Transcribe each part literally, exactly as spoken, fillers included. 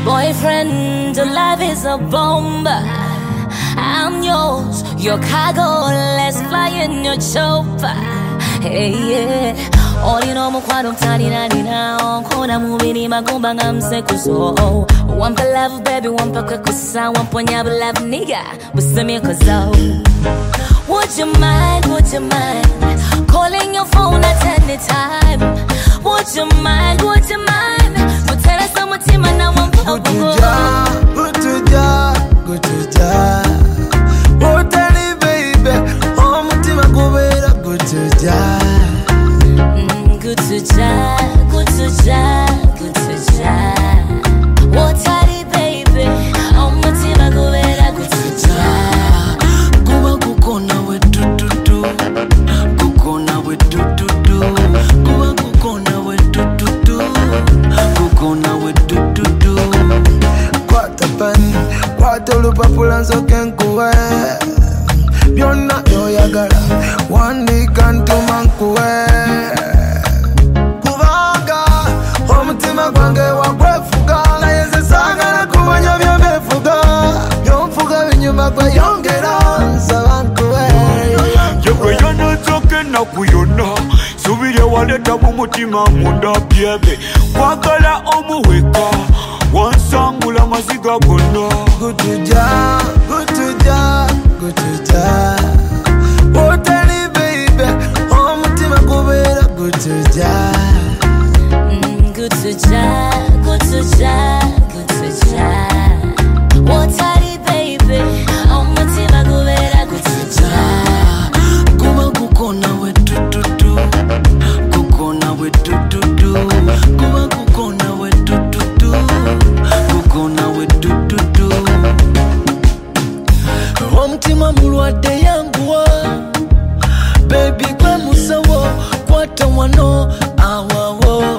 Boyfriend, love is a bomb. I'm yours, your cargo, let's fly in your chopper. Hey, yeah. Olino mukwano mtani na nina Kona mubini magumba nga msekuso Wampa love baby, wampa kwekusa Wampa nyabu love nigga, busemi kuzo. Would you mind, would you mind Calling your phone at any time? Would you mind, would you mind Mutera sa mutima na wampa kuko Gutuja, gutuja Muteri baby Oh mutima kubera gutuja Good to ja, good to ja, good to ja. Wotari baby, omutima gubera good to ja. Kuba kukona we tu tu tu, kukona we tu tu tu. Kuba kukona we tu tu tu, kukona we tu tu tu. Kwata pani, kwata olupapula nsoke nkuwe. Byonna byoyagala, wandiika ntuma nkuwe. Omutima gwange wakwefuga Nayenze sagala kumanya byombefuga Byomfuga binyuma gwe yongera Nsaba nkuwe Yegwe yonozoke nakuyona Subire waleta mu mutima munda byebe Kwagala omuweka Wansangula maziga gonna Gutuja, gutuja, gutuja Woteri baby Omutima kubera gutuja Good to ja, good to ja, good to ja. Wotari baby, omutima gubera good to ja. Kuba kukona we tu tu tu, kukona we tu tu tu. Kuba kukona we tu tu tu, kukona we tu tu tu. Omutima mulwadde yanguwa, baby gwe musawo, kwata wano awawo.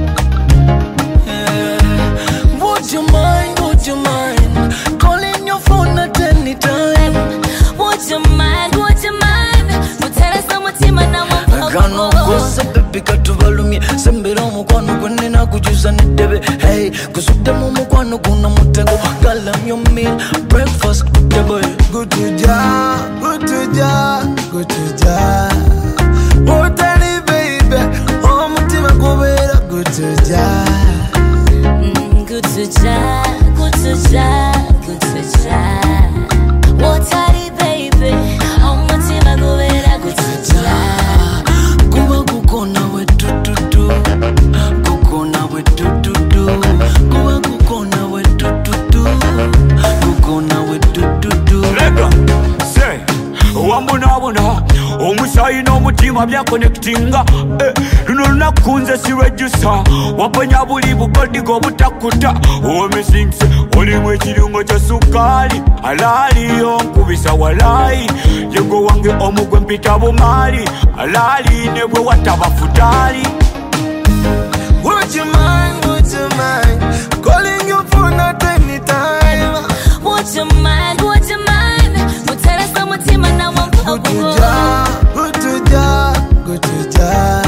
Would you mind, would you mind Calling your phone at any time? Would you mind, would you mind Mutera sa mutima na wampa Gano kose baby katubalumye Sembera omukwano gwenne na kujuza nedebe Hey, kusudde mu mukwano guna mutego Girl, I'm your meal, breakfast, good boy. Good to ja, good to ja, good to ja. Woteri baby, omutima kubera good to ja. Good to ja, good to ja, good to ja. Wotari baby, omutima gubera good to ja. Kuba kukona we tu tu tu, kukona we tu tu tu. Kuba kukona we tu tu tu, kukona we tu tu tu. Lega, say, wambuna wuna Omusayi n'omutima bya connectinga eh, luno lunaku nze sirwejusa Waponya buli bugodigo butakuta Omisingse olimu ekirungo kya sukali Alali onkubisa walayi Yego wange omugwe mpita bumali Alali ne bwe wataba futali. Would you mind, would you mind Calling your phone at any time? Would you mind, would you mind Mutera sa mutima na wampa Gutuja, gutuja, gutuja.